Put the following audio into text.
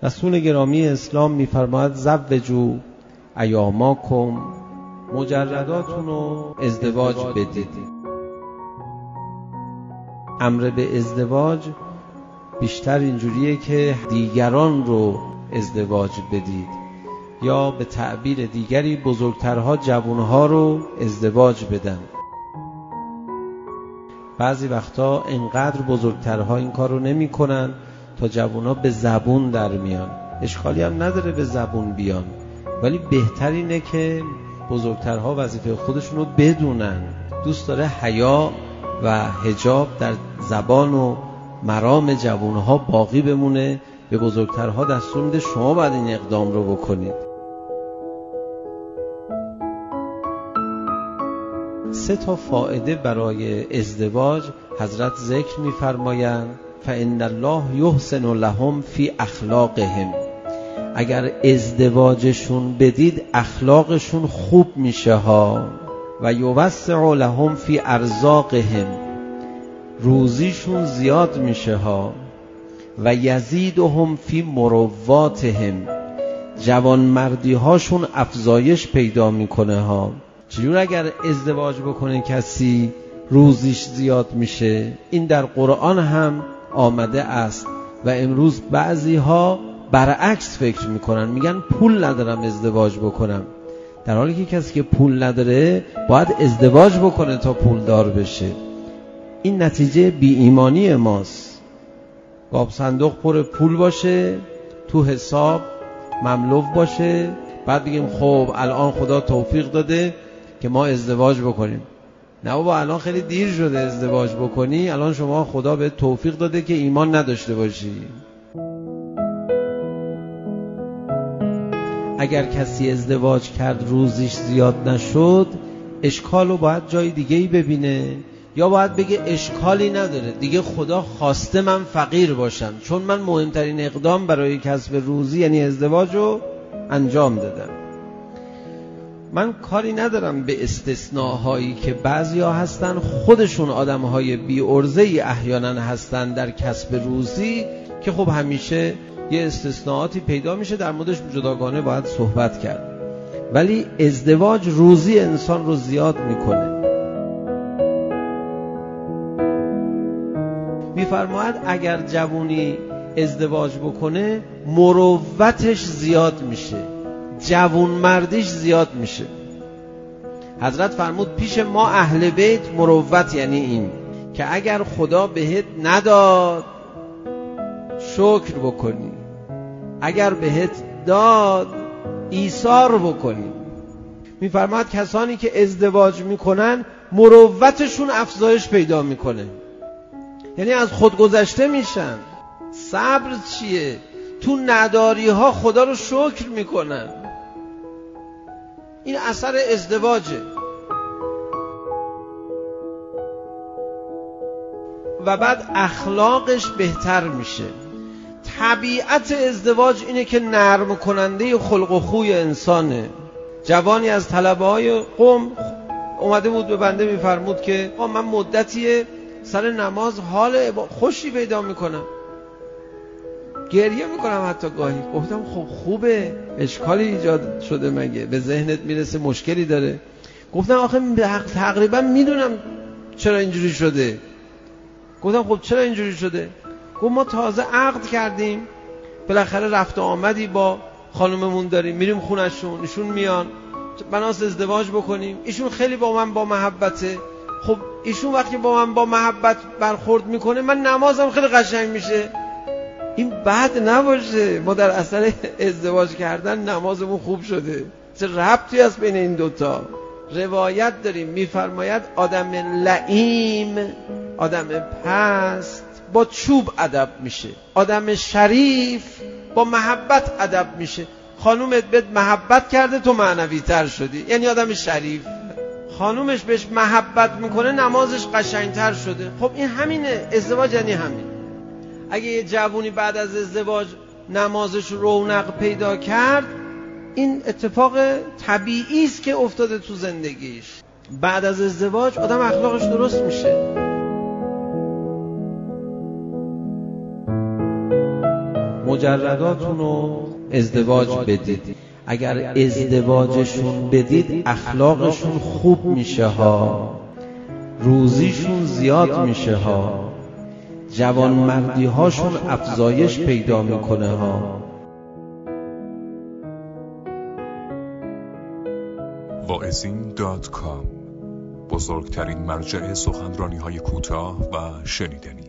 رسول گرامی اسلام می‌فرماید زوجوا ایاماکم، مجرداتون رو ازدواج بدید. امر به ازدواج بیشتر اینجوریه که دیگران رو ازدواج بدید، یا به تعبیر دیگری بزرگترها جوانها رو ازدواج بدن. بعضی وقتا اینقدر بزرگترها این کار رو نمی کنن تا جوانها به زبون در میان. اشکالی هم نداره به زبون بیان، ولی بهتر اینه که بزرگترها وظیفه خودشون رو بدونن. دوست داره حیا و حجاب در زبان و مرام جوانها باقی بمونه. به بزرگترها دستور میده شما باید این اقدام رو بکنید. 3 فایده برای ازدواج حضرت ذکر می‌فرمایند. فإن الله یحسن لهم فی اخلاقهم. اگر ازدواجشون بدید اخلاقشون خوب میشه ها. و یوسع لهم فی ارزاقهم، روزیشون زیاد میشه ها. و یزیدهم فی مرواتهم، جوانمردی هاشون افزایش پیدا میکنه ها. چجور اگر ازدواج بکنه کسی روزیش زیاد میشه؟ این در قرآن هم آمده است و امروز بعضی ها برعکس فکر میکنن، میگن پول ندارم ازدواج بکنم، در حالی که کسی که پول نداره باید ازدواج بکنه تا پول دار بشه. این نتیجه بی ایمانی ماست. گاب صندوق پر پول باشه، تو حساب مملو باشه، بعد بگیم خب الان خدا توفیق داده که ما ازدواج بکنیم. نه بابا، الان خیلی دیر شده ازدواج بکنی. الان شما خدا به توفیق داده که ایمان نداشته باشی. اگر کسی ازدواج کرد روزیش زیاد نشد، اشکال رو باید جای دیگه‌ای ببینه، یا باید بگه اشکالی نداره دیگه، خدا خواسته من فقیر باشم، چون من مهمترین اقدام برای کسب روزی یعنی ازدواج رو انجام دادم. من کاری ندارم به استثناءهایی که بعضیا هستن خودشون آدمهای بی عرضه‌ای احیانا هستن در کسب روزی، که خب همیشه یه استثناءاتی پیدا میشه، در موردش جداگانه باید صحبت کرد. ولی ازدواج روزی انسان رو زیاد میکنه. میفرماید اگر جوونی ازدواج بکنه مروتش زیاد میشه، جوون مردیش زیاد میشه. حضرت فرمود پیش ما اهل بیت مروت یعنی این که اگر خدا بهت نداد شکر بکنی، اگر بهت داد ایثار بکنی. میفرماید کسانی که ازدواج میکنن مروتشون افزایش پیدا میکنه، یعنی از خود گذشته میشن. صبر چیه؟ تو نداری ها خدا رو شکر میکنن. این اثر ازدواجه. و بعد اخلاقش بهتر میشه. طبیعت ازدواج اینه که نرم کننده خلق و خوی انسانه. جوانی از طلبه های قم اومده بود به بنده میفرمود که من مدتیه سر نماز حال خوشی پیدا میکنم، گریه میکنم حتی گاهی. گفتم خب خوبه، اشکالی ایجاد شده مگه؟ به ذهنت میرسه مشکلی داره؟ گفتم آخه تقریبا میدونم چرا اینجوری شده. گفتم خب چرا اینجوری شده؟ گفت ما تازه عقد کردیم، بالاخره رفت و آمدی با خانممون داریم، میریم خونشون، ایشون میان بناس ازدواج بکنیم، ایشون خیلی با من با محبته. خب ایشون وقتی با من با محبت برخورد میکنه من نمازم خیلی قشنگ میشه. این بد نباشه، ما در اثر ازدواج کردن نمازمون خوب شده. چه ربطی هست بین این دوتا؟ روایت داریم میفرماید آدم لئیم، آدم پست با چوب ادب میشه، آدم شریف با محبت ادب میشه. خانومت بهت محبت کرده تو معنوی تر شدی، یعنی آدم شریف. خانومش بهش محبت میکنه نمازش قشنگتر شده. خب این همینه، ازدواج یعنی همین. اگه یه جوونی بعد از ازدواج نمازش رونق پیدا کرد، این اتفاق طبیعی است که افتاده تو زندگیش. بعد از ازدواج آدم اخلاقش درست میشه. مجرداتون رو ازدواج بدید. اگر ازدواجشون بدید اخلاقشون خوب میشه ها، روزیشون زیاد میشه ها، جوانمردی هاشون افزایش پیدا میکنه ها. واعظین.com، بزرگترین مرجع سخنرانی‌های کوتاه و شنیدنی.